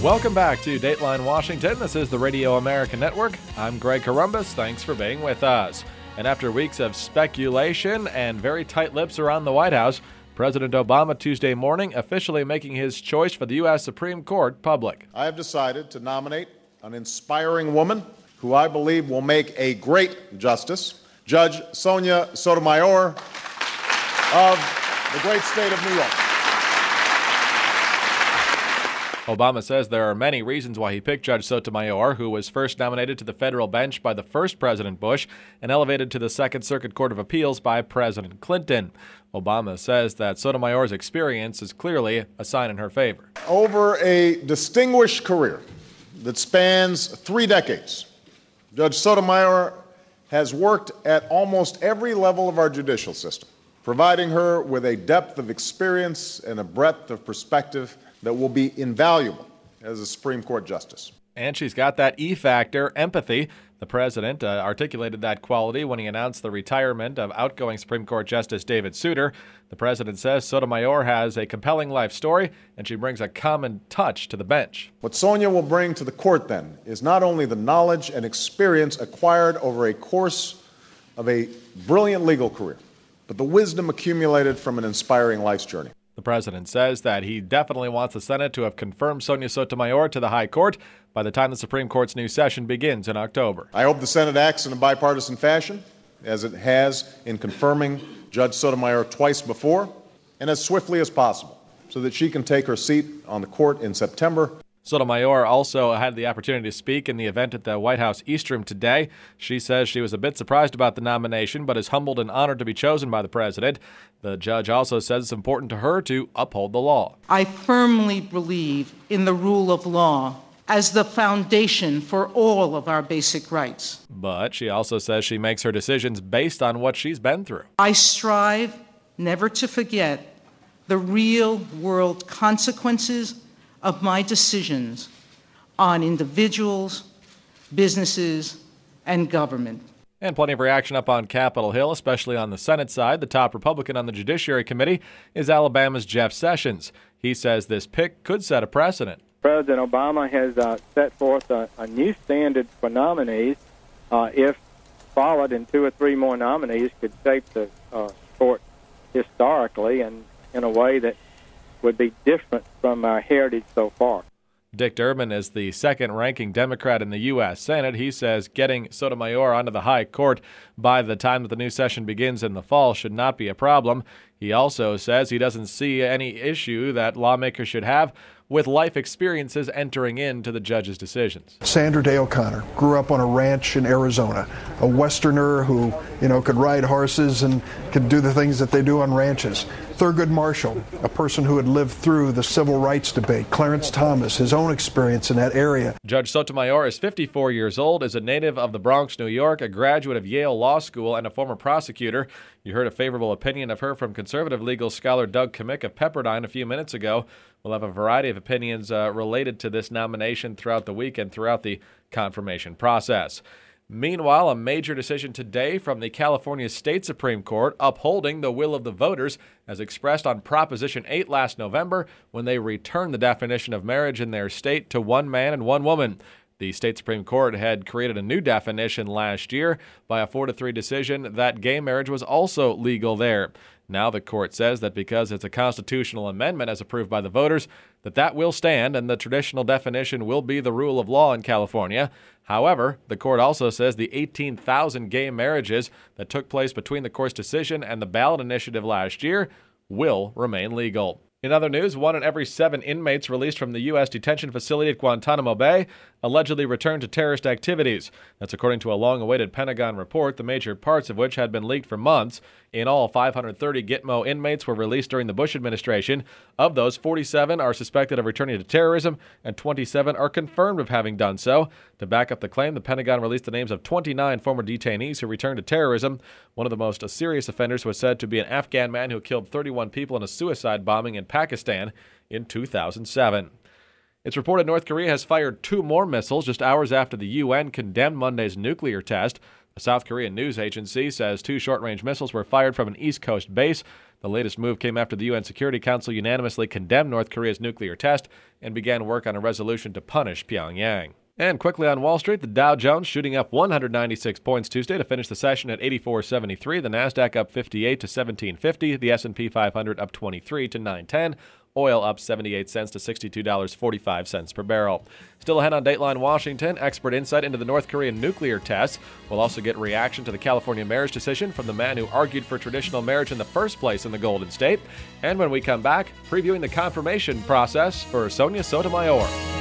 Welcome back to Dateline Washington. This is the Radio American Network. I'm Greg Corombos. Thanks for being with us. And after weeks of speculation and very tight lips around the White House, President Obama Tuesday morning officially making his choice for the U.S. Supreme Court public. I have decided to nominate an inspiring woman who I believe will make a great justice, Judge Sonia Sotomayor of the great state of New York. Obama says there are many reasons why he picked Judge Sotomayor, who was first nominated to the federal bench by the first President Bush and elevated to the Second Circuit Court of Appeals by President Clinton. Obama says that Sotomayor's experience is clearly a sign in her favor. Over a distinguished career that spans 3 decades, Judge Sotomayor has worked at almost every level of our judicial system, providing her with a depth of experience and a breadth of perspective that will be invaluable as a Supreme Court justice. And she's got that E factor, empathy. The president articulated that quality when he announced the retirement of outgoing Supreme Court Justice David Souter. The president says Sotomayor has a compelling life story, and she brings a common touch to the bench. What Sonia will bring to the court, then, is not only the knowledge and experience acquired over a course of a brilliant legal career, but the wisdom accumulated from an inspiring life's journey. The president says that he definitely wants the Senate to have confirmed Sonia Sotomayor to the High Court by the time the Supreme Court's new session begins in October. I hope the Senate acts in a bipartisan fashion, as it has in confirming Judge Sotomayor twice before, and as swiftly as possible, so that she can take her seat on the court in September. Sotomayor also had the opportunity to speak in the event at the White House East Room today. She says she was a bit surprised about the nomination, but is humbled and honored to be chosen by the president. The judge also says it's important to her to uphold the law. I firmly believe in the rule of law as the foundation for all of our basic rights. But she also says she makes her decisions based on what she's been through. I strive never to forget the real-world consequences of my decisions on individuals, businesses, and government. And plenty of reaction up on Capitol Hill, especially on the Senate side. The top Republican on the Judiciary Committee is Alabama's Jeff Sessions. He says this pick could set a precedent. President Obama has set forth a new standard for nominees. If followed, and 2 or 3 more nominees could shape the court historically and in a way that would be different from our heritage so far. Dick Durbin is the second-ranking Democrat in the U.S. Senate. He says getting Sotomayor onto the High Court by the time that the new session begins in the fall should not be a problem. He also says he doesn't see any issue that lawmakers should have with life experiences entering into the judge's decisions. Sandra Day O'Connor grew up on a ranch in Arizona, a Westerner who, could ride horses and could do the things that they do on ranches. Thurgood Marshall, a person who had lived through the civil rights debate. Clarence Thomas, his own experience in that area. Judge Sotomayor is 54 years old, is a native of the Bronx, New York, a graduate of Yale Law School, and a former prosecutor. You heard a favorable opinion of her from conservative legal scholar Doug Kamick of Pepperdine a few minutes ago. We'll have a variety of opinions related to this nomination throughout the week and throughout the confirmation process. Meanwhile, a major decision today from the California State Supreme Court upholding the will of the voters as expressed on Proposition 8 last November when they returned the definition of marriage in their state to 1 man and 1 woman. The state Supreme Court had created a new definition last year by a 4-3 decision that gay marriage was also legal there. Now the court says that because it's a constitutional amendment as approved by the voters, that will stand and the traditional definition will be the rule of law in California. However, the court also says the 18,000 gay marriages that took place between the court's decision and the ballot initiative last year will remain legal. In other news, 1 in every 7 inmates released from the U.S. detention facility at Guantanamo Bay allegedly returned to terrorist activities. That's according to a long-awaited Pentagon report, the major parts of which had been leaked for months. In all, 530 Gitmo inmates were released during the Bush administration. Of those, 47 are suspected of returning to terrorism, and 27 are confirmed of having done so. To back up the claim, the Pentagon released the names of 29 former detainees who returned to terrorism. One of the most serious offenders was said to be an Afghan man who killed 31 people in a suicide bombing in Pakistan in 2007. It's reported North Korea has fired 2 more missiles just hours after the UN condemned Monday's nuclear test. A South Korean news agency says 2 short-range missiles were fired from an East Coast base. The latest move came after the UN Security Council unanimously condemned North Korea's nuclear test and began work on a resolution to punish Pyongyang. And quickly on Wall Street, the Dow Jones shooting up 196 points Tuesday to finish the session at 8473. The Nasdaq up 58 to 1750. The S&P 500 up 23 to 910. Oil up 78 cents to $62.45 per barrel. Still ahead on Dateline Washington, expert insight into the North Korean nuclear tests. We'll also get reaction to the California marriage decision from the man who argued for traditional marriage in the first place in the Golden State. And when we come back, previewing the confirmation process for Sonia Sotomayor.